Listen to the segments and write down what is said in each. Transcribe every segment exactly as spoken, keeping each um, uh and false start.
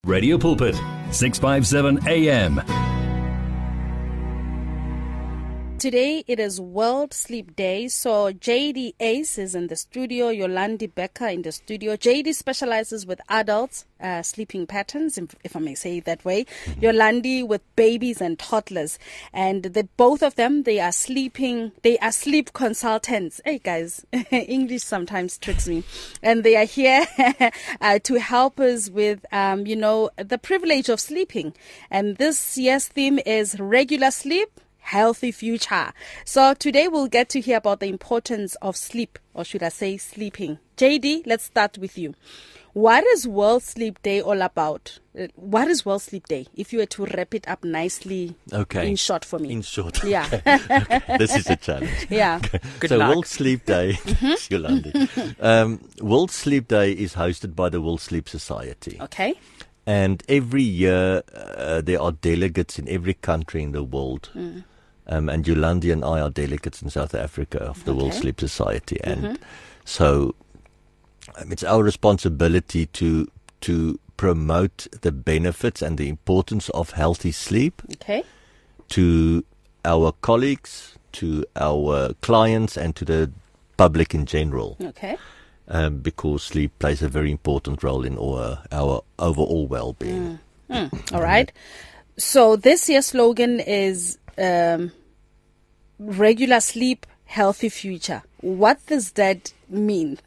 Radio Pulpit, six fifty-seven A M. Today it is World Sleep Day, so J D Ace is in the studio, Yolandi Becker in the studio. J D specializes with adults uh, sleeping patterns, if, if I may say it that way. Yolandi with babies and toddlers, and the both of them they are sleeping. They are sleep consultants. Hey guys, English sometimes tricks me, and they are here uh, to help us with, um, you know, the privilege of sleeping. And this year's theme is regular sleep, healthy future. So today we'll get to hear about the importance of sleep, or should I say sleeping. J D, let's start with you. What is World Sleep Day all about? Uh, What is World Sleep Day? If you were to wrap it up nicely, Okay. in short for me. In short. Yeah. Okay. This is a challenge. Yeah. Good so luck. World Sleep Day, Yolandi. Um, World Sleep Day is hosted by the World Sleep Society. Okay. And every year uh, there are delegates in every country in the world. Mm. Um, and Yolandi and I are delegates in South Africa of the World Okay. Sleep Society. And Mhm. so um, it's our responsibility to to promote the benefits and the importance of healthy sleep Okay. to our colleagues, to our clients, and to the public in general, Okay. um, because sleep plays a very important role in our, our overall well-being. Mm. All right. So this year's slogan is um, regular sleep, healthy future. What does that mean?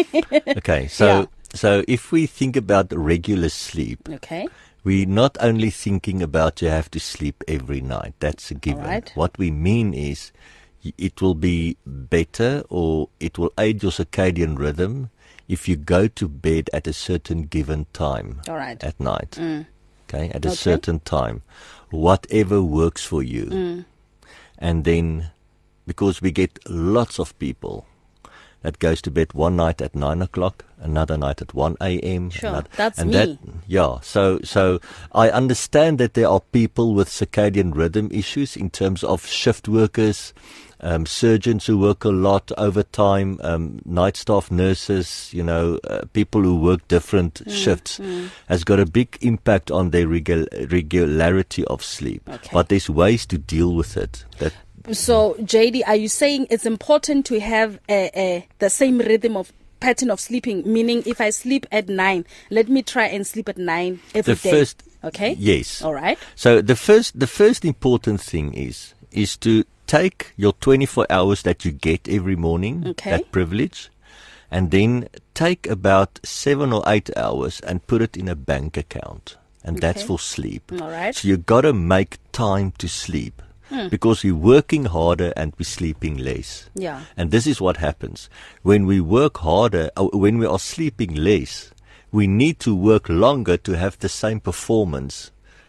Okay, so Yeah. so if we think about regular sleep, Okay. we're not only thinking about you have to sleep every night. That's a given. right. What we mean is y- it will be better, or it will aid your circadian rhythm if you go to bed at a certain given time All right. at night. Mm. Okay, at a Okay. certain time, whatever works for you. Mm. And then, because we get lots of people that goes to bed one night at nine o'clock, another night at one a.m. Sure, another- that's and me. That, yeah, so so I understand that there are people with circadian rhythm issues in terms of shift workers, um, surgeons who work a lot overtime, um, night staff, nurses, you know, uh, people who work different Mm, shifts, has got a big impact on their regu- regularity of sleep. Okay. But there's ways to deal with it. That So, J D, are you saying it's important to have a, a, the same rhythm of pattern of sleeping? Meaning, if I sleep at nine, let me try and sleep at nine every the day. first, Okay. yes. All right. So the first, the first important thing is is to take your twenty-four hours that you get every morning, Okay. that privilege, and then take about seven or eight hours and put it in a bank account, and that's Okay. for sleep. All right. So you got to make time to sleep. Because we're working harder and we're sleeping less. Yeah. And this is what happens. When we work harder, or when we are sleeping less, we need to work longer to have the same performance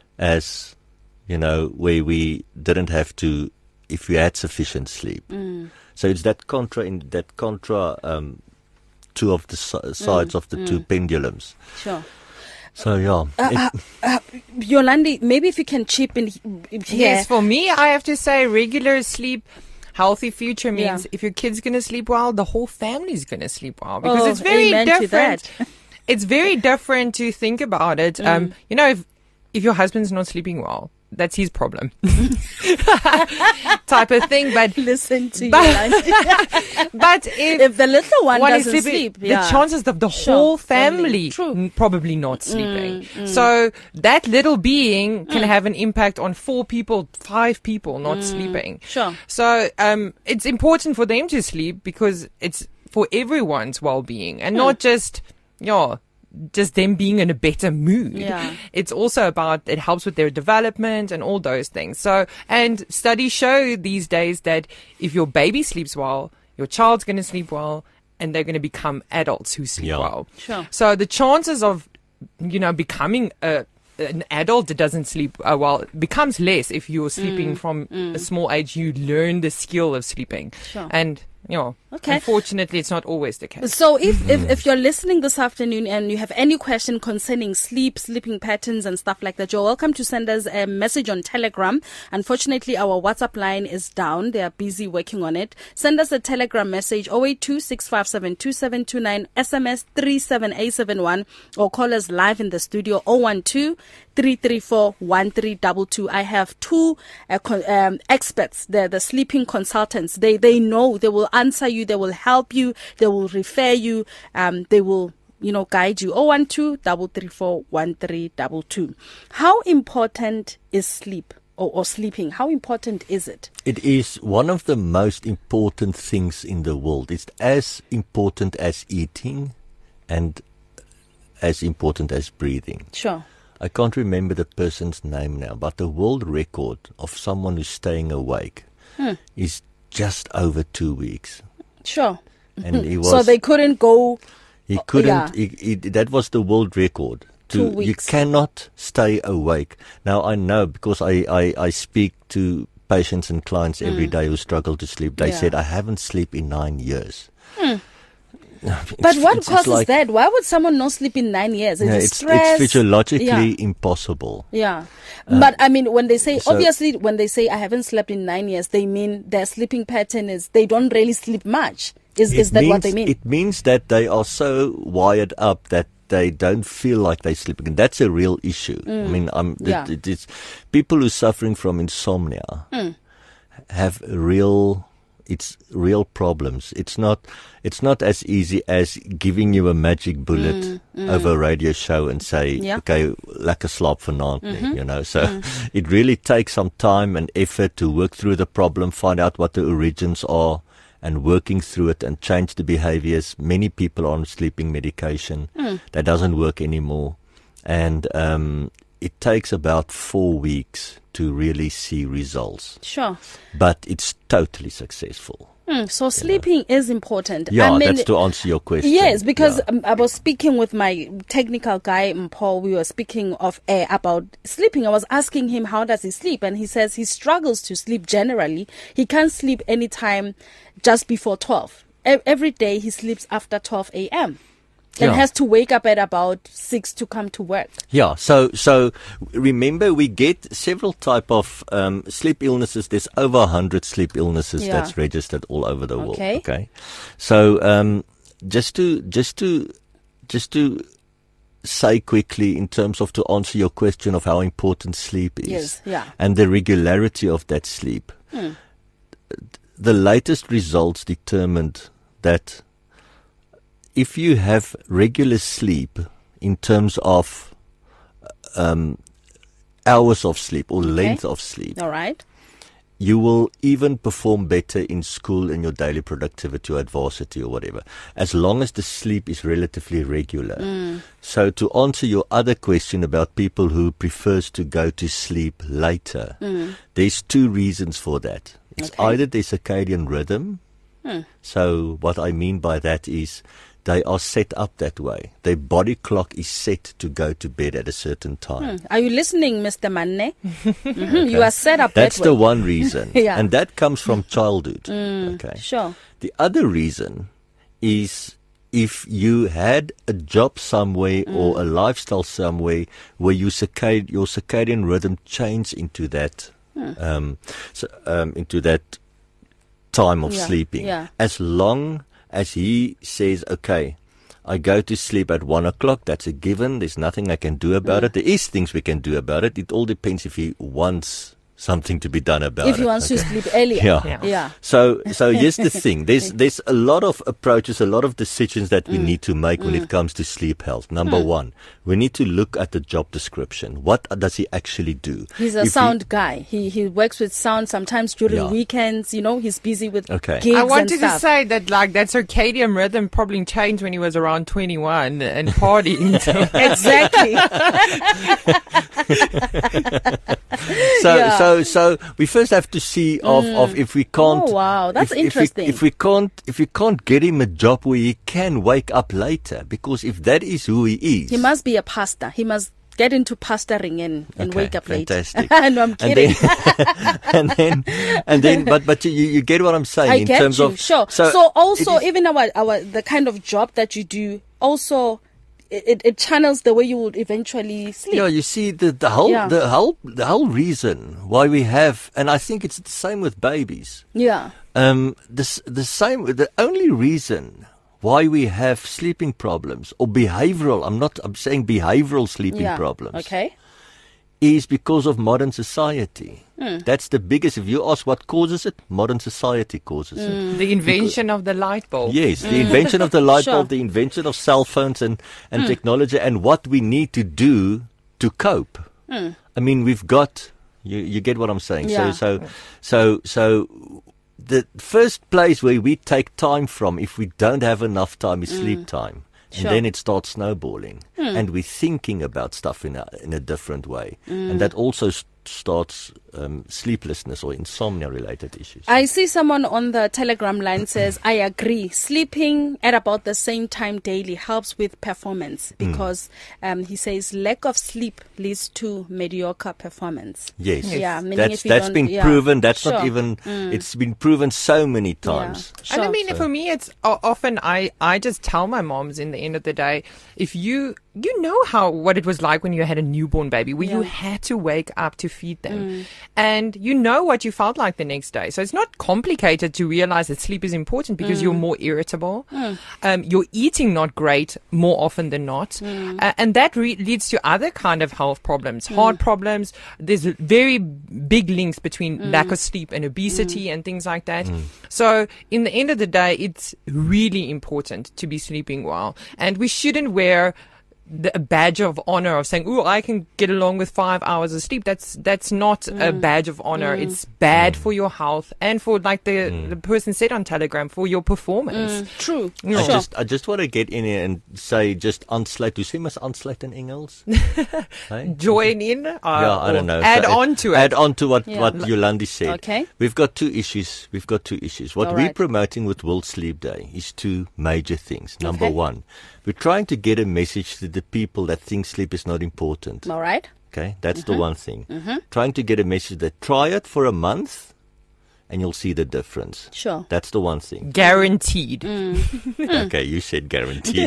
as, you know, where we didn't have to if we had sufficient sleep. Mm. So it's that contra, in that contra, um, two of the si- sides of the two pendulums. Sure. So yeah, Uh, it- uh, uh, Yolandi, maybe if you can chip in here. Yes, for me, I have to say regular sleep, healthy future means Yeah. if your kid's going to sleep well, the whole family's going to sleep well. Because Oh, it's very amen to different. that. It's very different to think about it. Um, you know, if, if your husband's not sleeping well, that's his problem. Type of thing. But Listen to But- Yolandi. but if, If the little one, one is doesn't sleeping, sleep, yeah. the chances of the Sure, whole family. family True. n- probably not sleeping. So that little being can have an impact on four people, five people not sleeping. Sure. So um, it's important for them to sleep because it's for everyone's well-being and not just, yeah, just them being in a better mood. Yeah. It's also about, it helps with their development and all those things. So, and studies show these days that if your baby sleeps well, your child's going to sleep well, and they're going to become adults who sleep Yeah. well. Sure. So the chances of, you know, becoming a, an adult that doesn't sleep uh, well becomes less if you're sleeping from a small age. You learn the skill of sleeping. Sure. And Yeah. Okay. Unfortunately, it's not always the case. So if, if, if you're listening this afternoon and you have any question concerning sleep, sleeping patterns and stuff like that, you're welcome to send us a message on Telegram. Unfortunately, our WhatsApp line is down. They are busy working on it. Send us a Telegram message, zero eight two, six five seven, two seven two nine, S M S three seven eight seven one, or call us live in the studio, zero one two, three three four, one three two two. I have two uh, con- um, experts, the the sleeping consultants. They they know, they will answer you, they will help you, they will refer you, um, they will, you know, guide you. zero one two, three three four, one three two two. How important is sleep or, or sleeping? How important is it? It is one of the most important things in the world. It's as important as eating and as important as breathing. Sure. I can't remember the person's name now, but the world record of someone who's staying awake hmm. is just over two weeks. Sure. And he was, so they couldn't go. He couldn't. Yeah. He, he, that was the world record. To, two weeks. You cannot stay awake. Now I know because I, I, I speak to patients and clients mm. every day who struggle to sleep. They yeah. said I haven't slept in nine years. Hmm. But what it's, causes it's like, that? Why would someone not sleep in nine years? Is yeah, it it's, stress? It's physiologically yeah. impossible. Yeah. Uh, but I mean, when they say, so, obviously, when they say I haven't slept in nine years, they mean their sleeping pattern is they don't really sleep much. Is is that means, what they mean? It means that they are so wired up that they don't feel like they're sleeping. And that's a real issue. Mm. I mean, I'm, yeah. it, it, it's people who are suffering from insomnia mm. have real... It's real problems. It's not. It's not as easy as giving you a magic bullet mm, mm. over a radio show and say, yeah. "Okay, lekker slaap vanaand." Mm-hmm. You know. So mm. it really takes some time and effort to work through the problem, find out what the origins are, and working through it and change the behaviors. Many people are on sleeping medication mm. that doesn't work anymore, and um, it takes about four weeks to really see results. Sure. But it's totally successful. Mm, so sleeping yeah. is important. Yeah, I mean, that's to answer your question. Yes, because yeah. um, I was speaking with my technical guy, Paul. We were speaking of uh, about sleeping. I was asking him how does he sleep, and he says he struggles to sleep generally. He can't sleep anytime just before twelve. E- every day he sleeps after twelve a.m. and yeah. has to wake up at about six to come to work. Yeah, so so remember we get several type of um, sleep illnesses. There's over a hundred sleep illnesses yeah. that's registered all over the world. Okay. Okay, so um, just to just to just to say quickly in terms of to answer your question of how important sleep is, yes, yeah. and the regularity of that sleep. Hmm. The latest results determined that if you have regular sleep in terms of um, hours of sleep or okay. length of sleep, all right, you will even perform better in school in your daily productivity or adversity or whatever, as long as the sleep is relatively regular. Mm. So to answer your other question about people who prefers to go to sleep later, mm. there's two reasons for that. It's okay. either their circadian rhythm. Mm. So what I mean by that is they are set up that way. Their body clock is set to go to bed at a certain time. Hmm. Are you listening, Mister Manne? mm-hmm. Okay. You are set up That's that way. the one reason. yeah. And that comes from childhood. Mm, okay. Sure. The other reason is if you had a job somewhere mm. or a lifestyle somewhere where you circad- your circadian rhythm changed into that, mm. um, so, um, into that time of yeah. sleeping. Yeah. As long as he says, okay, I go to sleep at one o'clock, that's a given. There's nothing I can do about mm. it. There is things we can do about it. It all depends if he wants something to be done about it. If he wants okay. to sleep earlier. Yeah. yeah. yeah. So, so here's the thing. There's, there's a lot of approaches, a lot of decisions that we mm. need to make mm. when it comes to sleep health. Number mm. one, we need to look at the job description. What does he actually do? He's a if sound he, guy. He he works with sound sometimes during yeah. weekends. You know, he's busy with okay. gigs I wanted and to stuff. say that like that circadian rhythm probably changed when he was around twenty-one and partying. Exactly. so yeah. so so we first have to see of, Mm. of if we can't. Oh wow, that's if, interesting. If we, if we can't if we can't get him a job where he can wake up later, because if that is who he is, he must be a pastor. He must get into pastoring and, and Okay, wake up fantastic. late. No, I'm And kidding. then, and then, and then, but but you, you get what I'm saying I in get terms you. of Sure. So, also, it is- even our, our the kind of job that you do, also, it, it channels the way you would eventually sleep. Yeah, you see the the whole Yeah. the whole the whole reason why we have, and I think it's the same with babies. Yeah. Um, this the same. The only reason why we have sleeping problems or behavioral, I'm not. I'm saying behavioral sleeping Yeah. problems. Okay. Is because of modern society. Hmm. That's the biggest. If you ask what causes it, modern society causes it. The invention of the light bulb. Yes, the invention of the light Sure. bulb, the invention of cell phones and, and technology, and what we need to do to cope. I mean, we've got you. You get what I'm saying? Yeah. So, so, so, so, the first place where we take time from, if we don't have enough time, is sleep time, Sure. and then it starts snowballing, and we're thinking about stuff in a in a different way, and that also s- starts um, sleeplessness or insomnia related issues. I see someone on the Telegram line says, I agree. Sleeping at about the same time daily helps with performance because um, he says lack of sleep leads to mediocre performance. Yes, Yeah, meaning that's if you that's don't- been yeah, proven. That's sure. not even. It's been proven so many times. Yeah, And I sure. mean, for me, it's o- often I, I just tell my moms in the end of the day, if you you know how what it was like when you had a newborn baby, where you Yeah. had to wake up to feed them, and you know what you felt like the next day. So it's not complicated to realize that sleep is important because you're more irritable, um, you're eating not great more often than not, uh, and that re- leads to other kind of health problems, heart problems. There's very big links between lack of sleep and obesity and things like that. So in the end of the day, it's really important to be sleeping well, and we shouldn't wear the, a badge of honor of saying, "Oh, I can get along with five hours of sleep." That's that's not a badge of honor. It's bad for your health and for, like the the person said on Telegram, for your performance. True. I Sure. just, I just want to get in here and say, just unsluit. You see, must unsluit in Engels. Hey? Join in, uh, Yeah, I or don't know. Add So on to it. Add on to what Yeah. what Yolandi said. Okay. We've got two issues. We've got two issues. What All we're right. promoting with World Sleep Day is two major things. Number Okay. one, we're trying to get a message to the people that think sleep is not important. All right. Okay, that's Mm-hmm. the one thing. Trying to get a message that try it for a month, and you'll see the difference. Sure. That's the one thing. Guaranteed. Okay, you said guaranteed.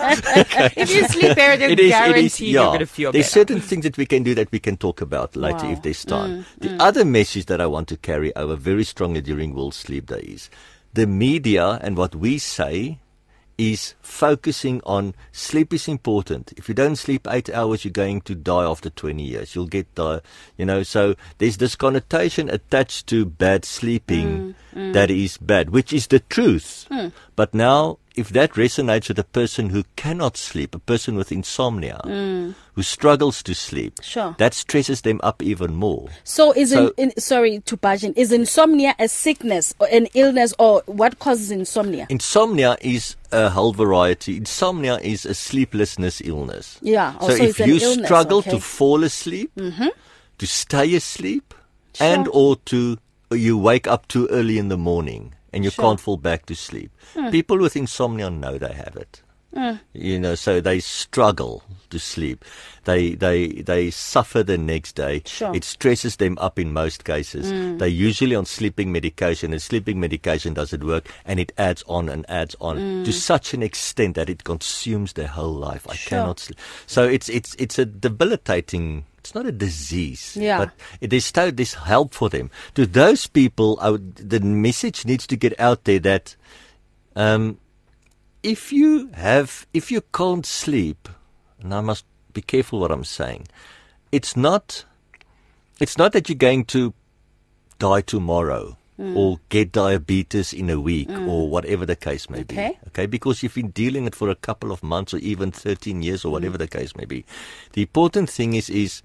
If you sleep better, It is, guaranteed it is, yeah. you're going to feel There's better. certain things that we can do that we can talk about later Wow. if there's time. the other message that I want to carry over very strongly during World Sleep Day is the media and what we say is focusing on sleep is important. If you don't sleep eight hours, you're going to die after twenty years. You'll get die, you know, so there's this connotation attached to bad sleeping that is bad, which is the truth. But now, if that resonates with a person who cannot sleep, a person with insomnia, who struggles to sleep, Sure. that stresses them up even more. So is So- in, in sorry to barge in, is insomnia a sickness or an illness, or what causes insomnia? Insomnia is a whole variety. Insomnia is a sleeplessness illness. Yeah, So also if it's an you illness, struggle okay. to fall asleep, to stay asleep, Sure. and or to you wake up too early in the morning and you Sure. can't fall back to sleep. People with insomnia know they have it. You know, so they struggle to sleep. They they they suffer the next day. Sure. It stresses them up in most cases. They're usually on sleeping medication, and sleeping medication doesn't work, and it adds on and adds on to such an extent that it consumes their whole life. I Sure. cannot sleep. So it's it's it's a debilitating. It's not a disease, Yeah. but it is still this help for them. To those people, I would, the message needs to get out there that um, if you have, if you can't sleep, and I must be careful what I'm saying, it's not, it's not that you're going to die tomorrow or get diabetes in a week or whatever the case may Okay. be. Okay, because you've been dealing it for a couple of months or even thirteen years or whatever the case may be. The important thing is, is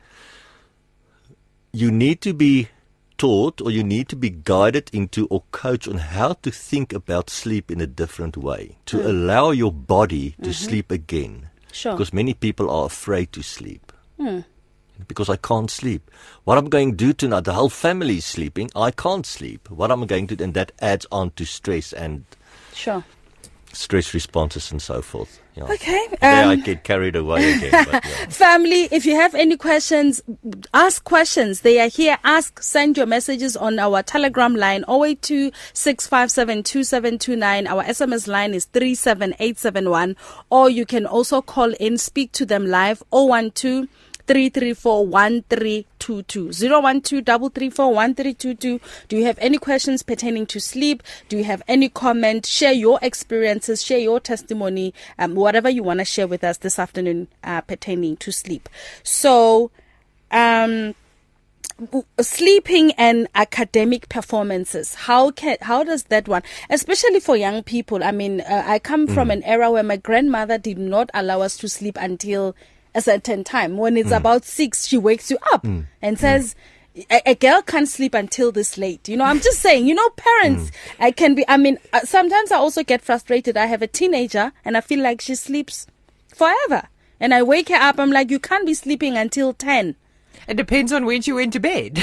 you need to be taught or you need to be guided into or coached on how to think about sleep in a different way, to allow your body to sleep again. Sure. Because many people are afraid to sleep. Because I can't sleep. What I'm going to do tonight, the whole family is sleeping, I can't sleep. What am I going to do? And that adds on to stress and Sure. stress responses and so forth. Yeah. Okay. There I Um, get carried away again. But yeah. family, if you have any questions, ask questions. They are here. Ask, send your messages on our Telegram line, zero eight two, six five seven, two seven two nine. Our S M S line is three seven eight seven one. Or you can also call in, speak to them live, zero one two, three three four, one three two two. zero one two, three three four, one three two two. Do you have any questions pertaining to sleep? Do you have any comment? Share your experiences, share your testimony, um, whatever you want to share with us this afternoon uh, pertaining to sleep. So, um, w- sleeping and academic performances, how can how does that one, especially for young people? I mean, uh, I come from an era where my grandmother did not allow us to sleep until a certain time. When it's about six, she wakes you up and says, a, a girl can't sleep until this late. You know, I'm just saying, you know, parents, I can be, I mean, uh, sometimes I also get frustrated. I have a teenager and I feel like she sleeps forever. And I wake her up, I'm like, you can't be sleeping until ten. It depends on when she went to bed.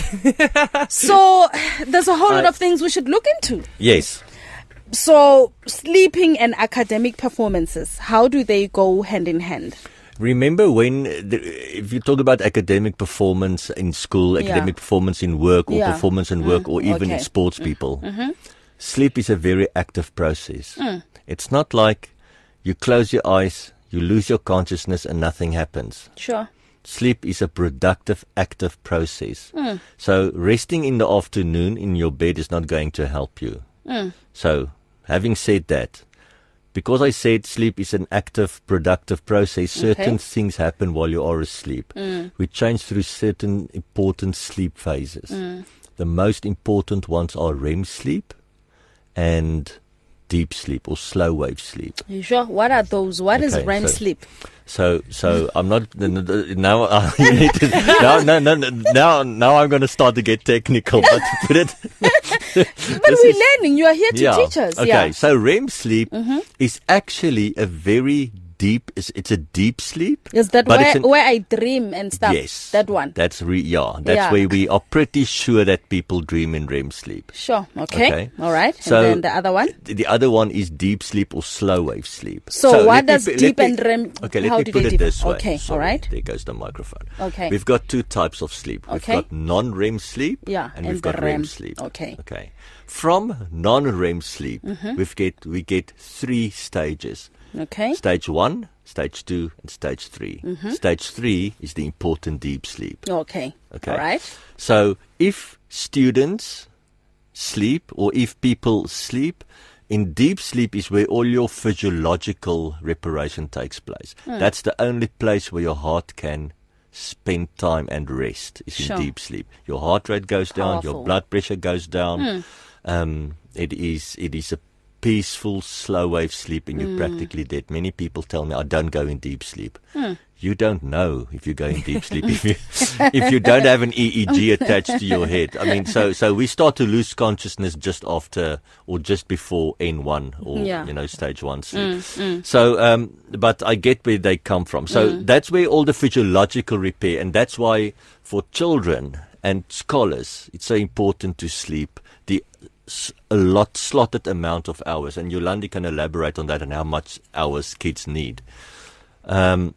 So there's a whole lot I- of things we should look into. Yes. So sleeping and academic performances, how do they go hand in hand? Remember when, the, if you talk about academic performance in school, Yeah. academic performance in work, or Yeah. performance in work, or even okay. in sports people, sleep is a very active process. It's not like you close your eyes, you lose your consciousness, and nothing happens. Sure. Sleep is a productive, active process. So resting in the afternoon in your bed is not going to help you. So having said that, because I said sleep is an active, productive process, certain Okay. things happen while you are asleep. We change through certain important sleep phases. The most important ones are R E M sleep and deep sleep or slow wave sleep. You sure? What are those? What is Okay, R E M so- sleep? So, so I'm not n- n- now. Uh, you need to, now, no, no, no, now, now I'm going to start to get technical. But to put it, But this we're is- learning. You are here to yeah. teach us. Okay, Yeah. so R E M sleep is actually a very deep. It's, it's a deep sleep. Is that but where, it's an- where I dream and stuff? Yes, That one. That's re- yeah. That's Yeah. where we are pretty sure that people dream in R E M sleep. Sure. Okay. Okay. All right. So and then the other one? The the other one is deep sleep or slow wave sleep. So what let me does pu- let deep me- and R E M, Okay, let how me do put they it differ? this way. Okay, Sorry, all right. There goes the microphone. Okay. We've got two types of sleep. We've Okay. got non-R E M sleep Yeah, and, and we've the got R E R E M. M sleep. Okay. Okay. From non-R E M sleep, Mm-hmm. we've get we get three stages. Okay. Stage one, stage two, and stage three. Mm-hmm. Stage three is the important deep sleep. Okay. Okay. All right. So if students sleep or if people sleep, in deep sleep is where all your physiological reparation takes place. Hmm. That's the only place where your heart can spend time and rest is Sure. in deep sleep. Your heart rate goes down, Powerful. your blood pressure goes down. Um, it is it is a peaceful, slow wave sleep, and you're practically dead. Many people tell me I don't go in deep sleep. You don't know if you go in deep sleep if you if you don't have an E E G attached to your head. I mean, so so we start to lose consciousness just after or just before N one or Yeah. you know stage one sleep. So, um, but I get where they come from. So that's where all the physiological repair, and that's why for children and scholars, it's so important to sleep the s- a lot slotted amount of hours, and Yolandi can elaborate on that and how much hours kids need. Um,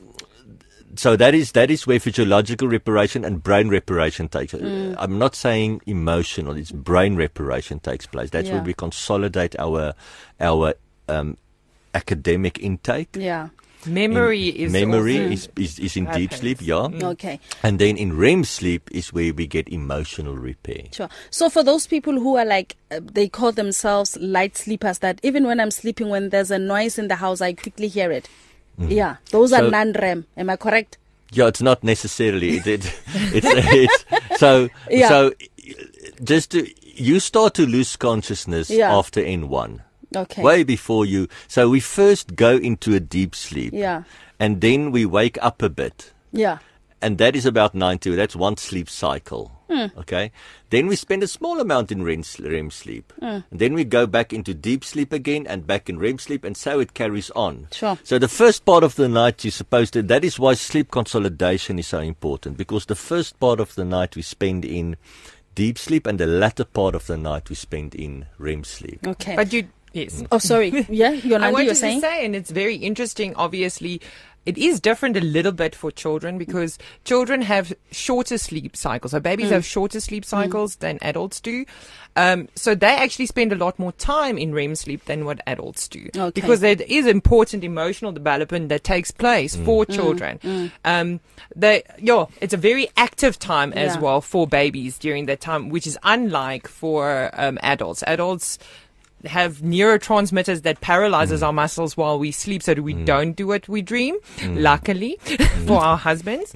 so that is that is where physiological reparation and brain reparation takes. Mm. I'm not saying emotional; it's brain reparation takes place. That's Yeah. where we consolidate our our um, academic intake. Yeah. Memory In- is memory also is, is is in deep happens. sleep, yeah. Okay. And then in R E M sleep is where we get emotional repair. Sure. So for those people who are like, uh, they call themselves light sleepers, that even when I'm sleeping, when there's a noise in the house, I quickly hear it. Yeah. Those are So- non-R E M. Am I correct? Yeah, it's not necessarily. It, it, it's, it's so Yeah. so. Just to you start to lose consciousness Yeah. after N one. Okay. Way before you. So we first go into a deep sleep. Yeah. And then we wake up a bit. Yeah. And that is about ninety. That's one sleep cycle. Hmm. Okay. Then we spend a small amount in R E M, s- R E M sleep. Hmm. And then we go back into deep sleep again and back in R E M sleep. And so it carries on. Sure. So the first part of the night you're supposed to, that is why sleep consolidation is so important. Because the first part of the night we spend in deep sleep and the latter part of the night we spend in R E M sleep. Okay. But you Yes. Oh, sorry. Yeah, I Yolandi, wanted you're to saying? say, and it's very interesting, obviously, it is different a little bit for children because children have shorter sleep cycles. So babies mm. have shorter sleep cycles mm. than adults do. Um, so they actually spend a lot more time in R E M sleep than what adults do. Okay. Because there is important emotional development that takes place mm. for children. Mm. Um, they, yeah, it's a very active time as yeah. well for babies during that time, which is unlike for um, adults. Adults have neurotransmitters that paralyzes mm. our muscles while we sleep so that we mm. don't do what we dream, mm. luckily mm. for our husbands.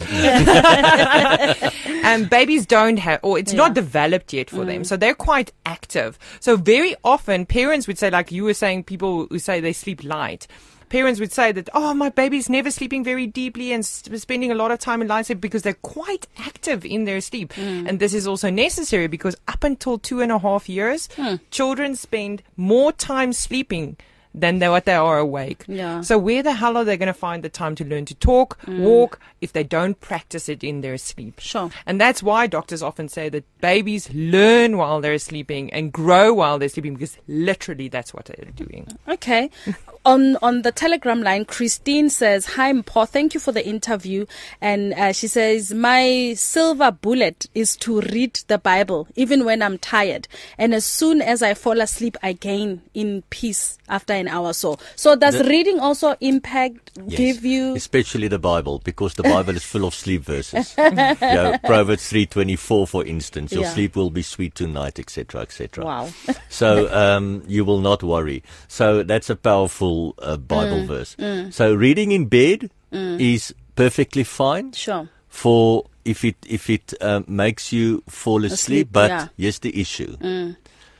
And babies don't have, or it's yeah. not developed yet for mm. them, so they're quite active. So very often parents would say, like you were saying, people who say they sleep light, parents would say that, oh, my baby's never sleeping very deeply and sp- spending a lot of time in light sleep because they're quite active in their sleep. Mm. And this is also necessary because up until two and a half years, mm. children spend more time sleeping than they, what they are awake. Yeah. So where the hell are they going to find the time to learn to talk, mm. walk, if they don't practice it in their sleep? Sure. And that's why doctors often say that babies learn while they're sleeping and grow while they're sleeping because literally that's what they're doing. Okay. On on the Telegram line, Christine says, "Hi, Mpho, thank you for the interview." And uh, she says, "My silver bullet is to read the Bible, even when I'm tired. And as soon as I fall asleep, I gain in peace after an hour or so." So does the, reading also impact, yes, give you... especially the Bible, because the Bible is full of sleep verses. You know, Proverbs three twenty-four, for instance, your yeah. sleep will be sweet tonight, et cetera, et cetera. Wow. So um, you will not worry. So that's a powerful Uh, Bible mm, verse. Mm. So reading in bed mm. is perfectly fine. Sure. For if it if it uh, makes you fall asleep, asleep but yeah. here's the issue. Mm.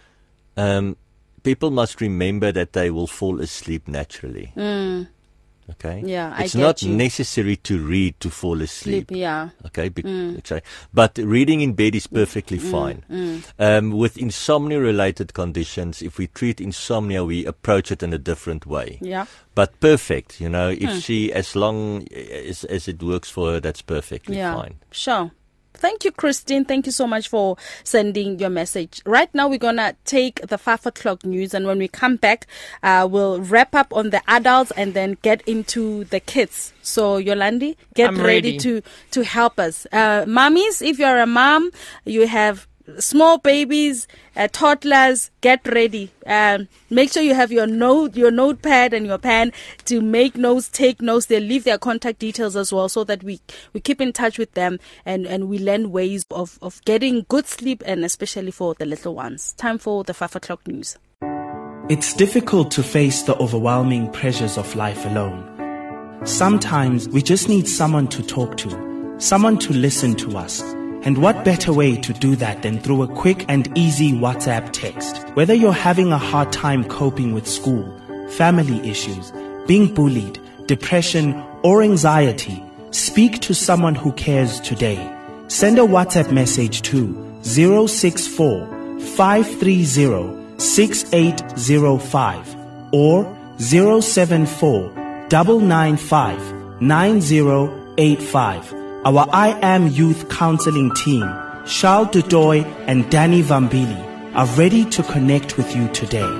Um, people must remember that they will fall asleep naturally. Mm. Okay. Yeah, I it's get not you. necessary to read to fall asleep. Sleep, yeah. Okay. Be- mm. okay. But reading in bed is perfectly mm. fine. Mm. Um, with insomnia-related conditions, if we treat insomnia, we approach it in a different way. Yeah. But perfect, you know. If mm. she, as long as as it works for her, that's perfectly yeah. fine. Sure. Thank you, Christine. Thank you so much for sending your message. Right now, we're going to take the five o'clock news. And when we come back, uh, we'll wrap up on the adults and then get into the kids. So, Yolandi, get I'm ready, ready to, to help us. Uh, mommies, if you're a mom, you have small babies, uh, toddlers, get ready. Um, make sure you have your note, your notepad and your pen to make notes, take notes. They leave their contact details as well so that we, we keep in touch with them and, and we learn ways of, of getting good sleep and especially for the little ones. Time for the five o'clock news. It's difficult to face the overwhelming pressures of life alone. Sometimes we just need someone to talk to, someone to listen to us. And what better way to do that than through a quick and easy WhatsApp text? Whether you're having a hard time coping with school, family issues, being bullied, depression, or anxiety, speak to someone who cares today. Send a WhatsApp message to zero six four, five three zero, six eight zero five or zero seven four, nine nine five, nine zero eight five. Our I Am Youth Counseling team, Charles Dudoy and Danny Vambili, are ready to connect with you today.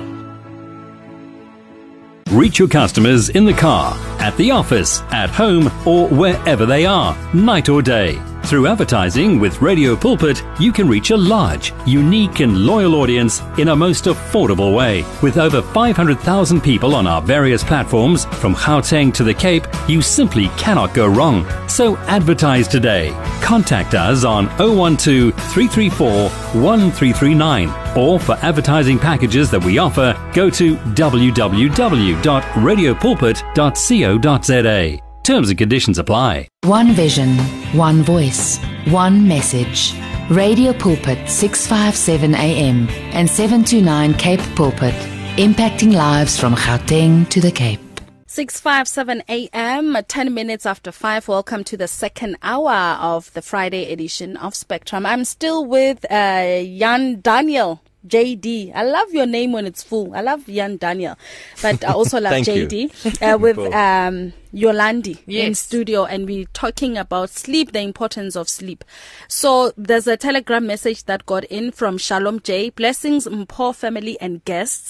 Reach your customers in the car, at the office, at home, or wherever they are, night or day. Through advertising with Radio Pulpit, you can reach a large, unique and loyal audience in a most affordable way. With over five hundred thousand people on our various platforms, from Gauteng to the Cape, you simply cannot go wrong. So advertise today. Contact us on zero one two, three three four, one three three nine or for advertising packages that we offer, go to w w w dot radio pulpit dot co dot z a. Terms and conditions apply. One vision, one voice, one message. Radio Pulpit six fifty-seven A M and seven to nine Cape Pulpit, impacting lives from Gauteng to the Cape. six fifty-seven A M, ten minutes after five. Welcome to the second hour of the Friday edition of Spectrum. I'm still with uh, Jan Daniel. J D. I love your name when it's full. I love Jan Daniel, but I also love J D uh, with um, Yolandi yes. in studio, and we're talking about sleep, the importance of sleep. So there's a Telegram message that got in from Shalom J. Blessings, Mpho family and guests.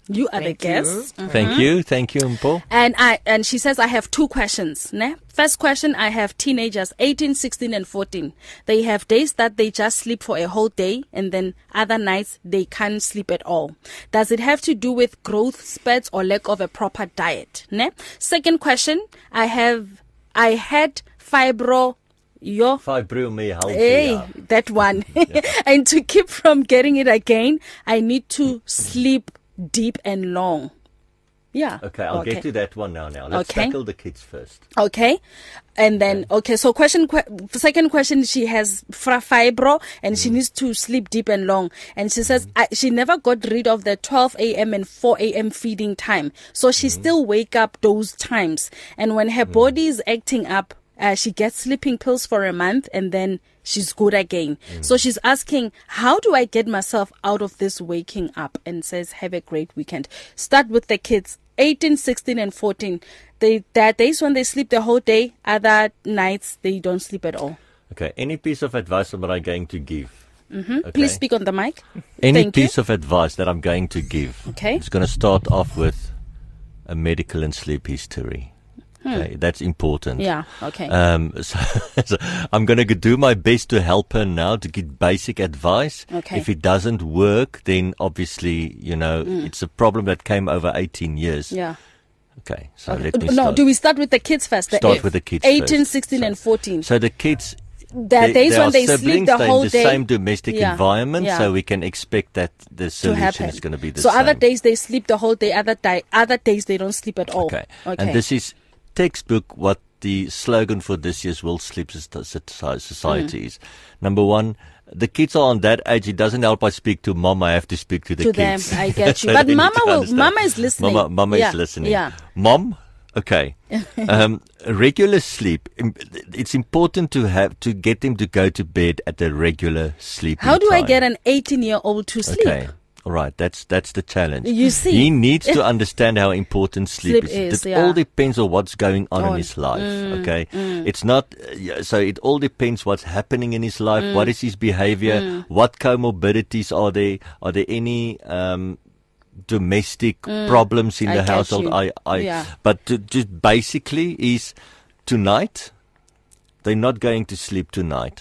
You are Thank the you. guest. Mhm. Thank you. Thank you, Mpo. And I and she says I have two questions. Ne? First question, I have teenagers, eighteen, sixteen and fourteen. They have days that they just sleep for a whole day and then other nights they can't sleep at all. Does it have to do with growth spurts or lack of a proper diet? Ne? Second question, I have I had fibro Yo, Fibromyalgia. hey, that one. And to keep from getting it again, I need to sleep deep and long. Yeah. Okay, I'll okay. get to that one now. Now let's Okay. tackle the kids first. Okay. And then, okay, so question, que- second question, she has fra- fibro and she needs to sleep deep and long. And she says I, she never got rid of the twelve a.m. and four a.m. feeding time. So she still wake up those times. And when her body is acting up, uh, she gets sleeping pills for a month and then she's good again. So she's asking, how do I get myself out of this waking up? And says, have a great weekend. Start with the kids. eighteen, sixteen and fourteen. They, there are days when they sleep the whole day. Other nights, they don't sleep at all. Okay, any piece of advice that I'm going to give? Mm-hmm. Okay. Please speak on the mic. Any Thank piece you. of advice that I'm going to give Okay. is going to start off with a medical and sleep history. Okay, that's important. Yeah, okay. Um, so, so I'm going to do my best to help her now to get basic advice. Okay. If it doesn't work, then obviously, you know, it's a problem that came over eighteen years. yeah. Okay, so Okay. let me No, start. do we start with the kids first? The Start eight- with the kids eighteen, first. sixteen and fourteen. So the kids, There are they, days they when are they siblings, sleep the they're whole in the day. same domestic Yeah, environment, yeah. so we can expect that the To solution happen. is going to be the so same. other days they sleep the whole day, other di- other days they don't sleep at all. Okay. Okay. And this is textbook what the slogan for this year's World Sleep Soci- Society is. Number one, the kids are on that age. It doesn't help I speak to mom. I have to speak to the to them, kids. I get you. So But they need mama to will, understand. mama is listening. Mama, mama yeah. is listening. Yeah. Mom, okay. um, regular sleep. Im- It's important to have to get them to go to bed at a regular sleeping How do I time. get an eighteen-year-old to sleep? Okay. All right, that's that's the challenge. You see. He needs to understand how important sleep, Sleep is. is, It yeah. all depends on what's going on On. in his life. Mm, okay, it's not uh, yeah, so. It all depends what's happening in his life. Mm. What is his behavior? What comorbidities are there? Are there any um, domestic problems in Mm. I the get household? you. I, I. Yeah. But to, just basically is tonight. They're not going to sleep tonight.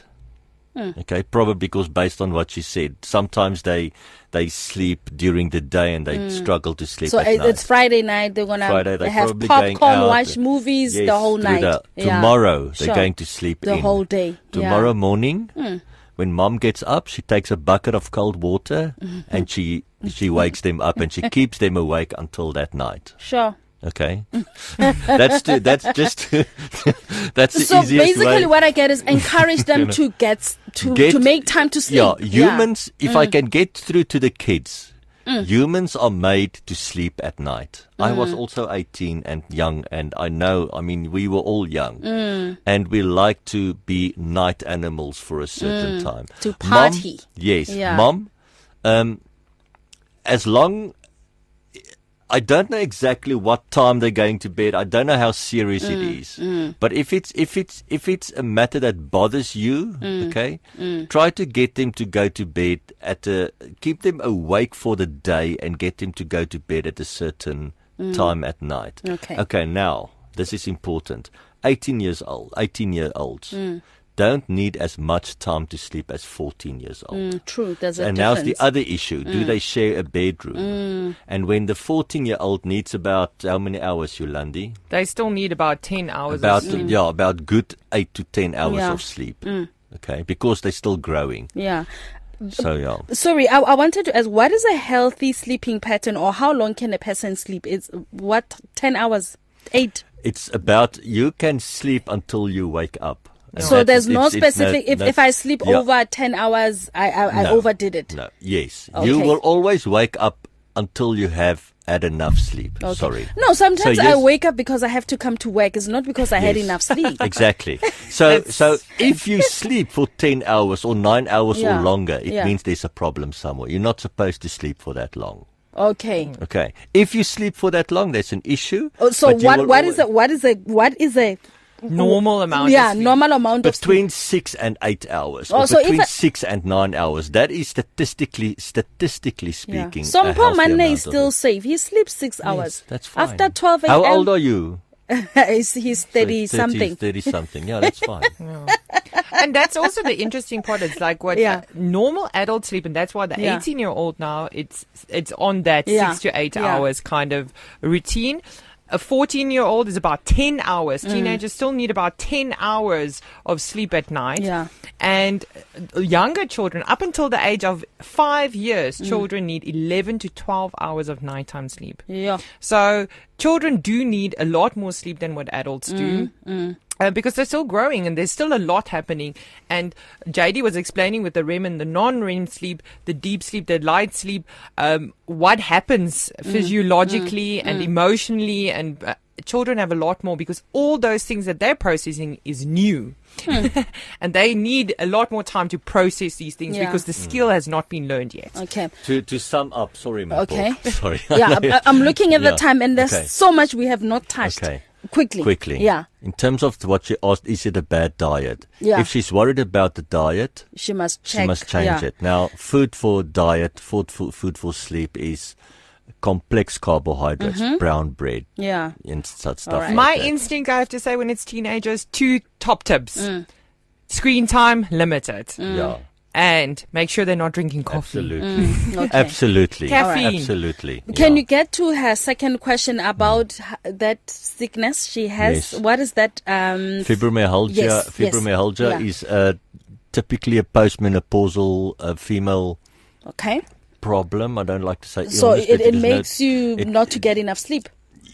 Okay, probably because based on what you said, sometimes they they sleep during the day and they struggle to sleep So at it- night. it's Friday night. They're gonna Friday, they're have probably going popcorn, out. watch movies Yes, the whole through night. the- Yeah. Tomorrow they're Sure. going to sleep the in. whole day. Tomorrow Yeah. morning, when mom gets up, she takes a bucket of cold water and she she wakes them up and she keeps them awake until that night. Sure. Okay, that's to, that's just to, that's the So easiest basically, way. what I get is encourage them You know. to get to Get- to make time to sleep. Yeah, humans, if I can get through to the kids, Mm. humans are made to sleep at night. I was also eighteen and young, and I know, I mean, we were all young. Mm. And we like to be night animals for a certain time. To Mom- party. yes. Yeah. Mom, um, as long... I don't know exactly what time they're going to bed. I don't know how serious it Mm, is. But if it's if it's if it's a matter that bothers you, Mm, okay, try to get them to go to bed at a keep them awake for the day and get them to go to bed at a certain time at night. Okay. Okay, now this is important. eighteen years old, eighteen year olds Mm. don't need as much time to sleep as fourteen years old. Mm, true. There's a And difference. now's the other issue. Do they share a bedroom? And when the fourteen-year-old needs about how many hours, Yolandi? They still need about ten hours About of sleep. yeah, about good eight to ten hours Yeah. of sleep. Okay, because they're still growing. Yeah. So yeah, Sorry, I, I wanted to ask, what is a healthy sleeping pattern, or how long can a person sleep? It's what, ten hours, eight. it's about you can sleep until you wake up. And So that there's is- no it's- it's specific. no- if no- if I sleep yeah. over ten hours, I I, I No. overdid it. No, yes, Okay. you will always wake up until you have had enough sleep. Okay. Sorry. No, sometimes So I yes- wake up because I have to come to work. It's not because I had Yes. enough sleep. Exactly. So, so if you sleep for ten hours or nine hours Yeah. or longer, it Yeah. means there's a problem somewhere. You're not supposed to sleep for that long. Okay. Okay. If you sleep for that long, there's an issue. Oh, so but you what will what always- is a what is a what is a normal amount yeah, of sleep. normal amount of sleep. Between six and eight hours. Oh, or so if between I- six and nine hours. That is statistically statistically Yeah. speaking. So a poor healthy Manne amount is of still it. safe. He sleeps six hours. Yes, that's fine. After twelve a.m. How old are you? he's, he's thirty something. thirty something. Yeah, that's fine. And that's also the interesting part. It's like what Yeah. uh, normal adult sleep, and that's why the Yeah. eighteen-year-old now it's it's on that Yeah. six to eight Yeah. hours kind of routine. A fourteen-year-old is about ten hours. Mm. Teenagers still need about ten hours of sleep at night. Yeah. And uh, younger children, up until the age of five years, Mm. children need eleven to twelve hours of nighttime sleep. Yeah. So children do need a lot more sleep than what adults do. Uh, because they're still growing and there's still a lot happening. And J D was explaining with the R E M and the non-R E M sleep, the deep sleep, the light sleep, um, what happens physiologically and emotionally. And uh, children have a lot more because all those things that they're processing is new. And they need a lot more time to process these things Yeah. because the skill has not been learned yet. Okay. to to sum up, sorry, my Okay. Paul. Sorry. Yeah, I, I'm looking at the Yeah. time, and there's Okay. so much we have not touched. Okay. Quickly. Quickly. Yeah. In terms of what she asked, is it a bad diet? Yeah. If she's worried about the diet, She must check. she must change yeah. it. Now, food for diet, food for, food for sleep is complex carbohydrates, brown bread, Yeah. and such stuff. All right. like My that. instinct, I have to say, when it's teenagers, two top tips. Screen time, limited. Yeah. And make sure they're not drinking coffee. Absolutely. Okay. Absolutely. Caffeine. Absolutely. Can yeah. you get to her second question about h- that sickness she has? Yes. What is that? Um, Fibromyalgia, Yes, yes. fibromyalgia Yeah. is uh, typically a postmenopausal uh, female okay. problem. I don't like to say So illness, it, but it is makes no- you it- not to get enough sleep.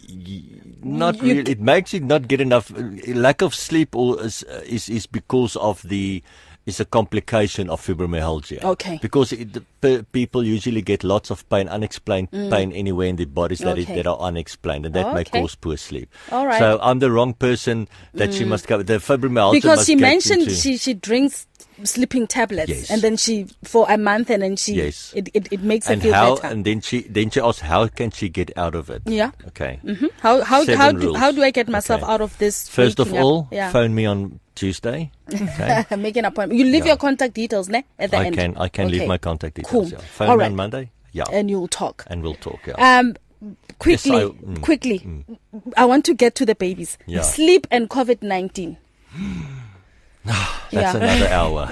Not you really. c- It makes you not get enough. Lack of sleep or is is, is because of the is a complication of fibromyalgia. Okay. Because it, the pe- people usually get lots of pain, unexplained pain anywhere in their bodies that, it, Mm. Okay. that are unexplained, and that may Okay. cause poor sleep. All right. Mm. So I'm the wrong person that she must go. The fibromyalgia Because must she get mentioned into- she, she drinks sleeping tablets, Yes. and then she for a month, and then she Yes. it, it, it makes her and feel how better. and then she then she asked how can she get out of it? Yeah. Okay. Mhm. How how Seven how do, rules. how do I get myself Okay. out of this? First of waking up? all, yeah. phone me on Tuesday. Okay. Make an appointment. You leave Yeah. your contact details, ne? At the I end. can I can leave Okay. my contact details. Cool. Yeah. Phone All me right. on Monday. Yeah. And you'll talk. And we'll talk. Yeah. Um, quickly, Yes, I- mm, quickly. I want to get to the babies. Yeah. Sleep and COVID nineteen. That's yeah. another hour.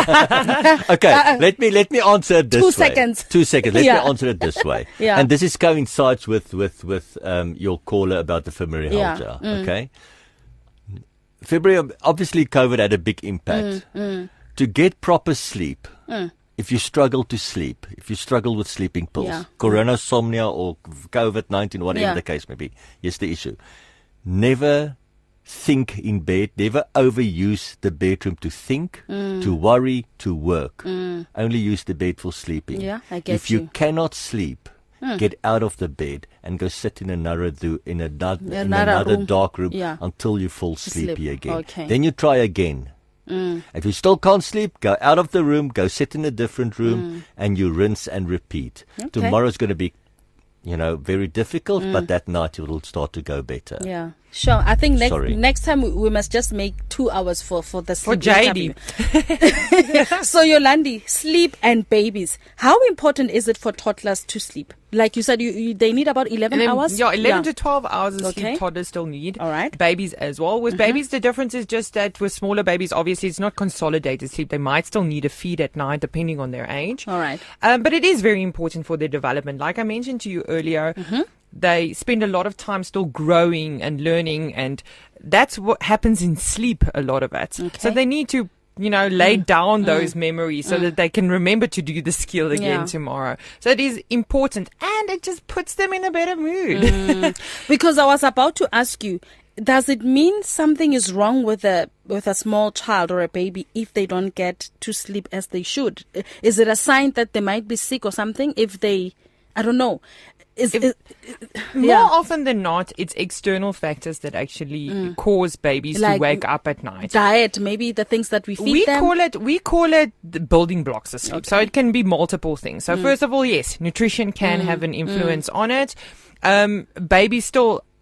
Okay, let me let me answer it this Two way. seconds. Two seconds. Let Yeah. me answer it this way. Yeah. And this is coincides with with with um, your caller about the fibromyalgia. Yeah. Mm. Okay. Fibromyalgia, obviously, COVID had a big impact. Mm, To get proper sleep, if you struggle to sleep, if you struggle with sleeping pills, Yeah. coronasomnia or COVID nineteen, whatever Yeah. the case may be, here's the issue. Never think in bed, never overuse the bedroom to think, Mm. to worry, to work. Only use the bed for sleeping. Yeah, I get If you, you. cannot sleep, get out of the bed and go sit in another do, in, another, in Another another room. dark room Yeah. until you fall sleepy Sleep. again. Okay. Then you try again. If you still can't sleep, go out of the room, go sit in a different room, and you rinse and repeat. Okay. Tomorrow's going to be, you know, very difficult, but that night it will start to go better. Yeah, sure. I think next Sorry. next time we, we must just make two hours for for the For sleep. J D. So Yolandi, sleep and babies. How important is it for toddlers to sleep? Like you said, you, you they need about eleven And then- hours. Yeah, eleven to twelve hours of Okay. sleep toddlers still need. All right. Babies as well. With babies, the difference is just that with smaller babies, obviously it's not consolidated sleep. They might still need a feed at night depending on their age. All right. Um, but it is very important for their development. Like I mentioned to you earlier, Mm-hmm. they spend a lot of time still growing and learning, and that's what happens in sleep, a lot of it. So Okay. they need to, you know, lay down those memories so that they can remember to do the skill again Yeah. tomorrow. So it is important, and it just puts them in a better mood. Because I was about to ask you, does it mean something is wrong with a with a small child or a baby if they don't get to sleep as they should? Is it a sign that they might be sick or something if they, I don't know. Is If- it, More yeah. often than not, it's external factors that actually cause babies Like to wake up at night. diet, maybe the things that we feed we them? call it we call it the building blocks of sleep. So Okay. it can be multiple things. So first of all, yes, nutrition can have an influence on it. Um, babies still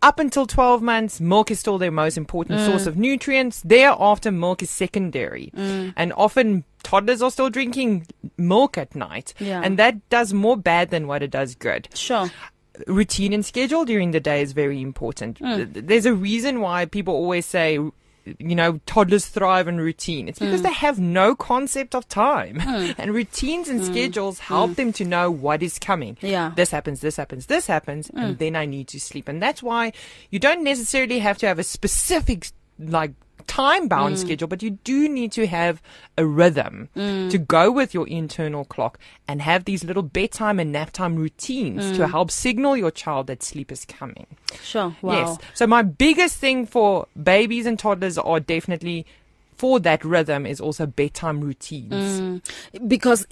up until twelve months, milk is still their most important mm. source of nutrients. Thereafter, milk is secondary. Mm. And often toddlers are still drinking milk at night. Yeah. And that does more bad than what it does good. Sure. Routine and schedule during the day is very important. Mm. There's a reason why people always say, you know, toddlers thrive on routine. It's because mm. they have no concept of time. Mm. And routines and mm. schedules help mm. them to know what is coming. Yeah. This happens, this happens, this happens, mm. and then I need to sleep. And that's why you don't necessarily have to have a specific, like, time-bound mm. schedule, but you do need to have a rhythm mm. to go with your internal clock and have these little bedtime and nap time routines mm. to help signal your child that sleep is coming. Sure. Wow. Yes. So my biggest thing for babies and toddlers are definitely for that rhythm is also bedtime routines. Mm. Because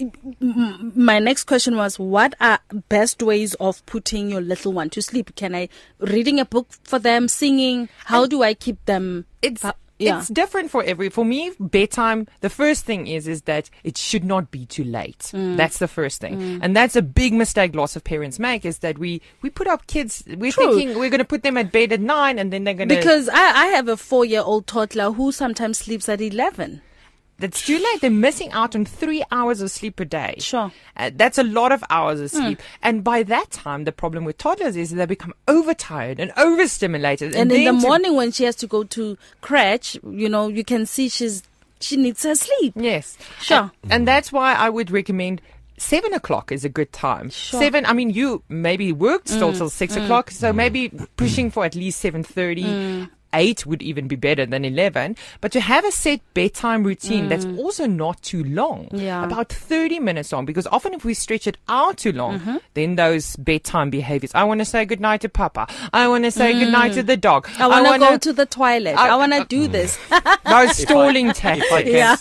my next question was, what are best ways of putting your little one to sleep? Can I, reading a book for them, singing? How and do I keep them? It's uh, Yeah. It's different for every, for me, bedtime, the first thing is, is that it should not be too late. Mm. That's the first thing. Mm. And that's a big mistake lots of parents make, is that we, we put our kids, we're True. thinking we're going to put them at bed at nine and then they're going to. Because I, I have a four year old toddler who sometimes sleeps at eleven. That's too late. They're missing out on three hours of sleep a day. Sure. Uh, that's a lot of hours of sleep. Mm. And by that time, the problem with toddlers is they become overtired and overstimulated. And, and in the to morning when she has to go to crèche, you know, you can see she's she needs her sleep. Yes. Sure. And, and that's why I would recommend Seven o'clock is a good time. Sure. Seven. I mean, you maybe worked still Mm. till six Mm. o'clock, so maybe pushing for at least seven thirty. Mm. Eight would even be better than eleven. But to have a set bedtime routine Mm. that's also not too long, Yeah. about thirty minutes long, because often if we stretch it out too long, Mm-hmm. then those bedtime behaviors. I want to say goodnight to Papa. I want to say goodnight to the dog. I want to wanna- go to the toilet. I, I- want to do this. no stalling tactics. Yeah.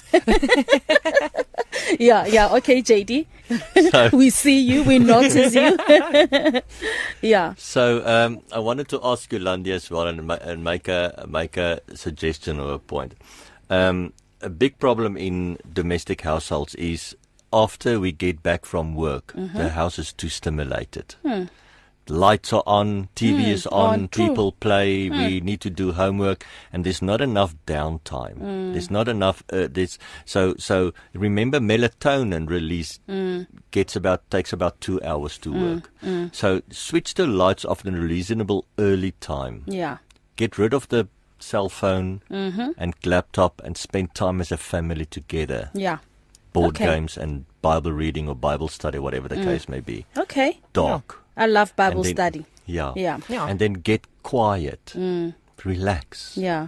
yeah, yeah. Okay, J D. So- we see you. We notice you. yeah. So um, I wanted to ask Yolandi as well, and, ma- and make a make a suggestion or a point. Um, a big problem in domestic households is after we get back from work, Mm-hmm. the house is too stimulated. Hmm. Lights are on, T V Mm, is on, on, true. people play, we need to do homework, and there's not enough downtime. Mm. There's not enough. Uh, there's so so. Remember, melatonin release Mm. gets about takes about two hours to Mm, work. mm. So switch the lights off in a reasonable early time. Yeah. Get rid of the cell phone Mm-hmm. and laptop, and spend time as a family together. Yeah. Board Okay. games and Bible reading or Bible study, whatever the Mm. case may be. Okay. Dark. I love Bible And then- study. Yeah. Yeah. Yeah. And then get quiet. Mm. Relax. Yeah.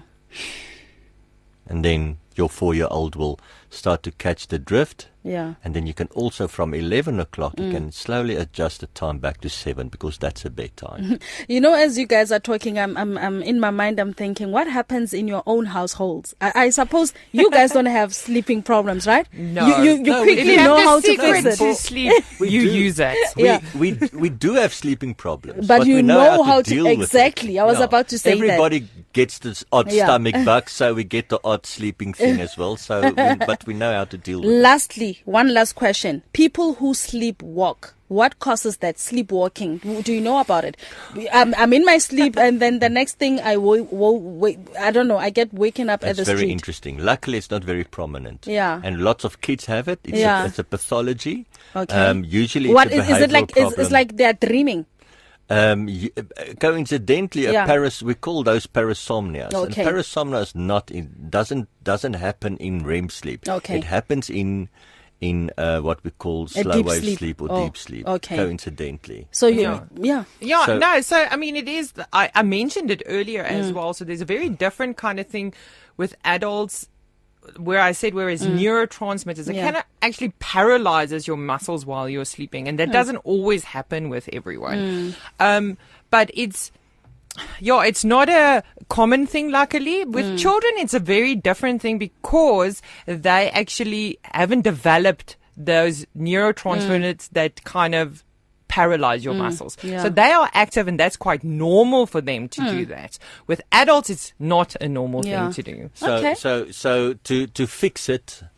And then your four-year-old will start to catch the drift. Yeah. And then you can also, from eleven o'clock, Mm. you can slowly adjust the time back to seven, because that's a bedtime. You know, as you guys are talking, I'm, I'm, I'm in my mind, I'm thinking, what happens in your own households? I, I suppose you guys don't have sleeping problems, right? No. You, you, you No, we- quickly If you know have how the to secret fix it. to sleep, We you do. use it. Yeah. We, we we do have sleeping problems, But you we know know, how how to- to, deal with it. exactly. I was about to say that. Everybody gets this odd Yeah. stomach bug, so we get the odd sleeping thing as well. So, we, but we know how to deal with it. Lastly, one last question. People who sleepwalk, what causes that sleepwalking? Do you know about it? I'm, I'm in my sleep, and then the next thing I wo- wo- wait, I don't know, I get waken up That's at the very street. interesting. Luckily, it's not very prominent. Yeah. And lots of kids have it. It's, Yeah. a, it's a pathology. Okay. Um, usually, What it's a is, is it behavioral like? Is, problem. it's like they're dreaming. Um, y- uh, coincidentally, Yeah. a paras we call those parasomnias. Okay. And parasomnia is not in, doesn't doesn't happen in R E M sleep. Okay. It happens in in uh, what we call A slow deep wave sleep. sleep, or Oh, deep sleep. okay. Coincidentally. So you, Yeah. yeah. Yeah, So- no, so I mean, it is, I, I mentioned it earlier as Mm. well. So there's a very different kind of thing with adults where I said, whereas neurotransmitters, it Mm. Yeah. kind of actually paralyzes your muscles while you're sleeping. And that doesn't always happen with everyone. Mm. Um, but it's, yeah, it's not a common thing, luckily. With Mm. children, it's a very different thing because they actually haven't developed those neurotransmitters that kind of paralyze your muscles. yeah. So they are active, and that's quite normal for them to do that. With adults, it's not a normal Yeah. thing to do. So Okay. so so to to fix it,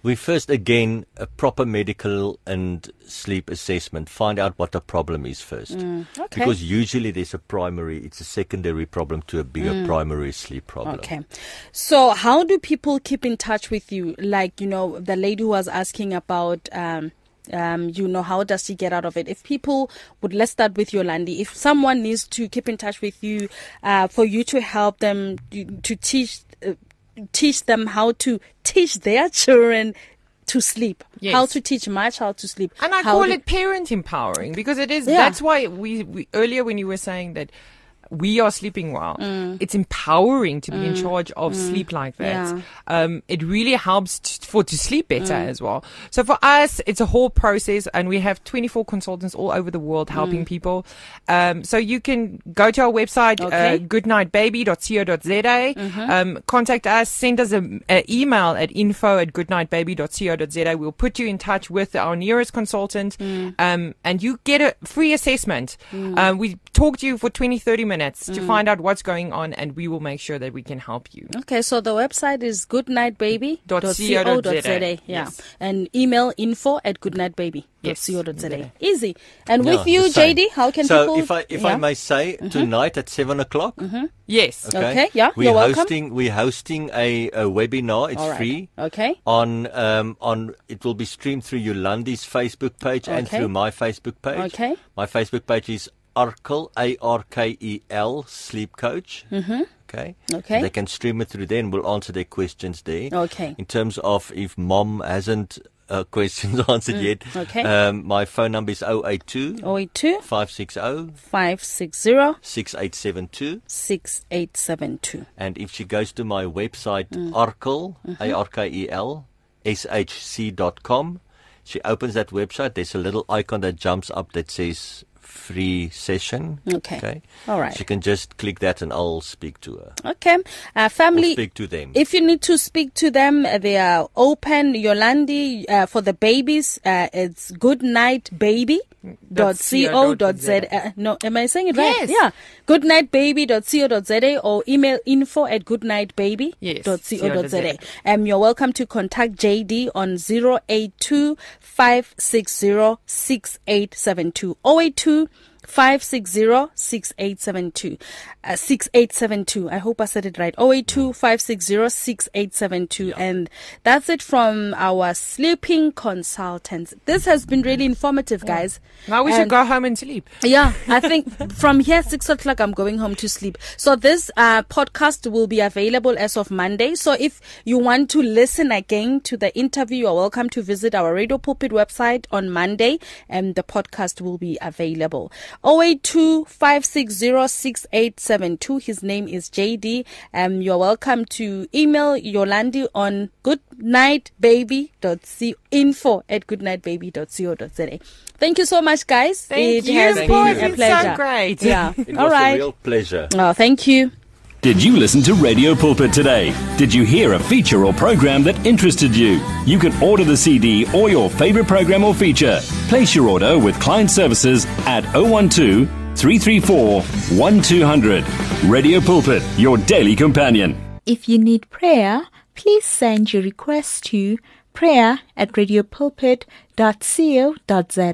We first, again, a proper medical and sleep assessment. Find out what the problem is first. Mm, okay. Because usually there's a primary, it's a secondary problem to a bigger Mm. primary sleep problem. Okay. So how do people keep in touch with you? Like, you know, the lady who was asking about, um, um, you know, how does she get out of it? If people would, let's start with Yolandi. If someone needs to keep in touch with you, uh, for you to help them, to teach, uh, teach them how to teach their children to sleep, Yes. how to teach my child to sleep. And I how call do- it parent empowering because it is. Yeah. That's why we, we earlier when you were saying that we are sleeping well, Mm. it's empowering to be in charge of sleep like that. Yeah. Um, it really helps t- for to sleep better Mm. as well. So for us, it's a whole process, and we have twenty-four consultants all over the world helping people. Um, so you can go to our website, Mm. Okay. uh, goodnight baby dot co dot za. Mm-hmm. Um, contact us, send us an email at info at goodnight baby dot co dot za. We'll put you in touch with our nearest consultant, Mm. um, and you get a free assessment. Um, we talk to you for twenty, thirty minutes to find out what's going on, and we will make sure that we can help you. Okay, so the website is goodnight baby dot co Dot dot co za. dot za. Yeah. Yes. And email info at goodnight baby dot Yes. co dot za. Yeah. Easy. And Yeah, with you, the same. J D, how can so people... if I if yeah? I may say, tonight at seven o'clock. Yes. Okay, yeah, we're you're welcome. hosting we're hosting a, a webinar. It's All right. free. Okay. On um on it will be streamed through Yolandi's Facebook page and Okay. through my Facebook page. Okay. My Facebook page is Arkel, A R K E L, Sleep Coach. Mm-hmm. Okay. Okay. So they can stream it through there and we'll answer their questions there. Okay. In terms of if mom hasn't uh, questions answered yet, okay. um, my phone number is oh eight two, oh eight two, five six oh, five six zero, six eight seven two. six eight seven two. And if she goes to my website, Mm. Arkel, Mm-hmm. A R K E L, S H C dot com, she opens that website. There's a little icon that jumps up that says free session. Okay. Okay. All right. She can just click that and I'll speak to her. Okay. Uh, Or family... speak to them. If you need to speak to them, uh, they are open. Yolandi, uh, for the babies, uh, it's goodnightbaby dot co dot za. Uh, no, am I saying it right? Yes. Yeah. goodnightbaby dot co dot za or email info at goodnightbaby dot co dot za. Um, you're welcome to contact J D on zero eight two, five six zero, six eight seven two. oh eight two, five six zero, six eight seven two. Uh, six eight seven two. I hope I said it right. oh eight two, five six zero, six eight seven two. And that's it from our sleeping consultants. This has been really informative, guys. Now we And- should go home and sleep. Yeah, I think from here, six o'clock, I'm going home to sleep. So this uh, podcast will be available as of Monday. So if you want to listen again to the interview, you're welcome to visit our Radio Pulpit website on Monday, and the podcast will be available. oh eight two, five six zero, six eight seven two. His name is J D. Um, you're welcome to email Yolandi on goodnightbaby dot co info at goodnightbaby dot co dot za. Thank you so much, guys. Thank it you, has Thank been you. a It's been pleasure. so great. Yeah. It All was right. a real pleasure. Oh, thank you. Did you listen to Radio Pulpit today? Did you hear a feature or program that interested you? You can order the C D or your favorite program or feature. Place your order with client services at oh one two, three three four, one two hundred. Radio Pulpit, your daily companion. If you need prayer, please send your request to prayer at radiopulpit dot co dot za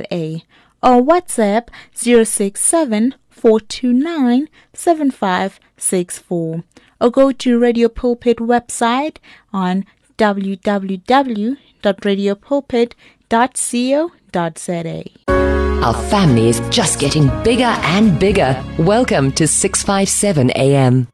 or WhatsApp zero six seven, four two nine, seven five six four or go to Radio Pulpit website on w w w dot radio pulpit dot co dot za. Our family is just getting bigger and bigger. Welcome to six fifty-seven A M.